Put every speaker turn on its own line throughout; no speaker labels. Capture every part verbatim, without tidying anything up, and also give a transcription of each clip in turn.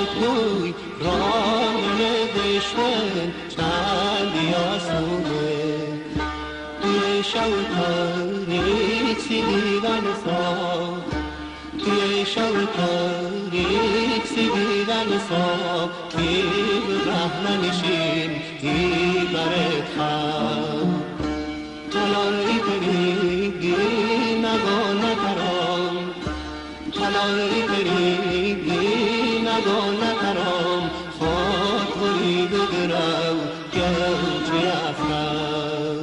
توی راه دشمن چندی آسونه توی شب تاریک سی دیدن صاف توی شب تاریک سی دیدن صاف کی به ره ننشین کی برد خم تلایی پریگی نگاه نکرام تلایی پریگی نگاه نکرام خاک بری بگرم گرچه افرم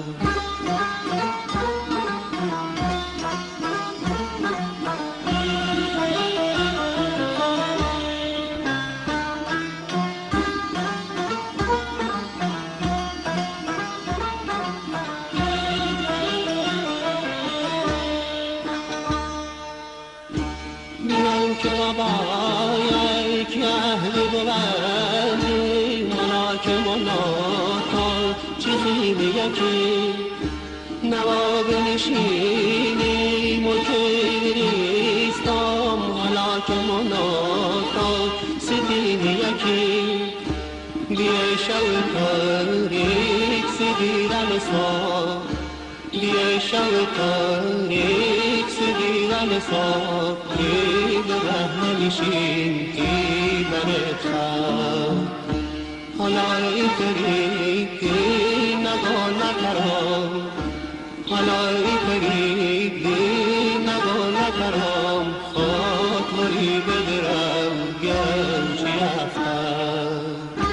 که بابای که اهلی ببندی منا که منا تا چی خیلی یکی نوا بنشینی ملکی دریستم حالا که منا تا ستین یکی بیه شو تاریک سی دیدن صاف بیه شو تاریک سی دیدن صاف کی به ره نمیشین کی برد خم حالای فریقی نگاه نکرام حالای فریقی نگاه نکرام خاک مری بدرم گرچه افرم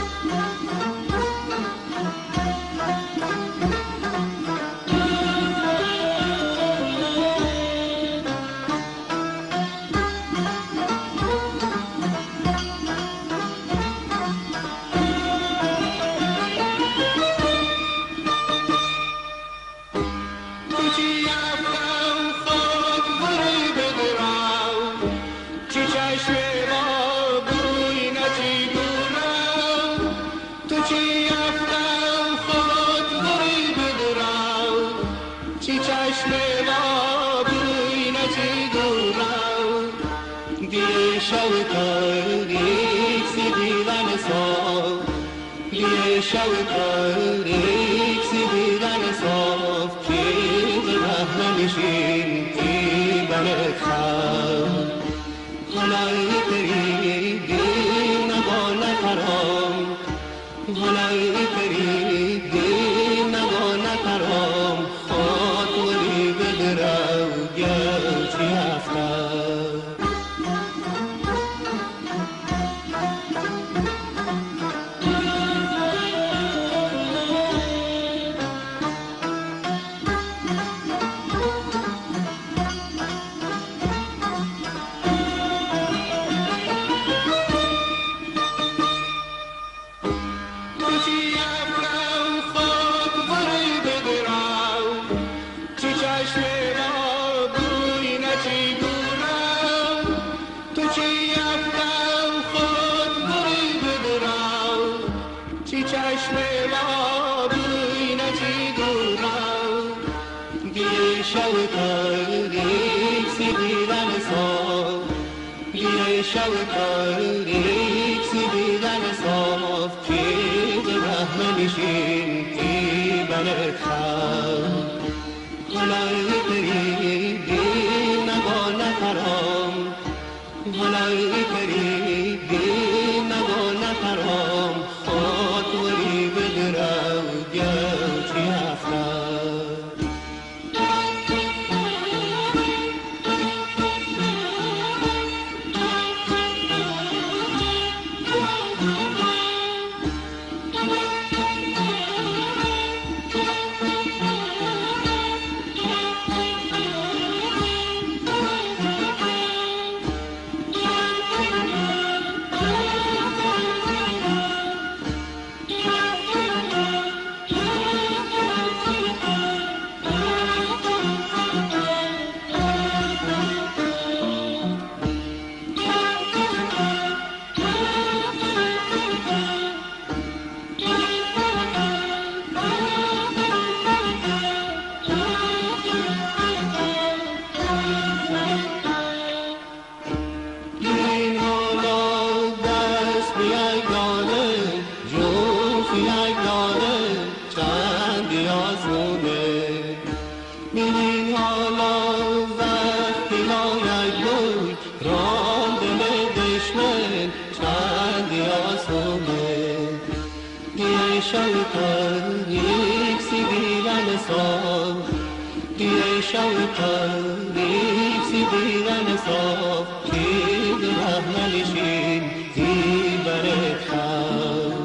شو تاریک سی دیدن صاف یه شو تاریک سی دیدن صاف کی به ره نمیشین کی برد خم حالای فریقی نگاه نکرام حالای فریقی نگاه نکرام خاک وری بدرم گرچه افرم شو تاریک سی دیدن صاف یه شو تاریک سی دیدن صاف کی به ره نمیشین کی برد خم حالای فریقی نگاه نکرام حالای فریقی نگاه نکرام خاک وری بدرم گرچه افرم شوقی سیبیلن صاف یه شوقی سیبیلن صاف کی رحملشین دی برد خواف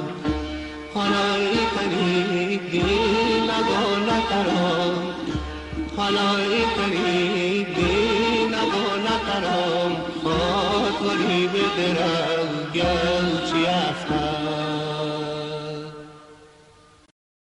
حالای کنی دی لگان تران حالای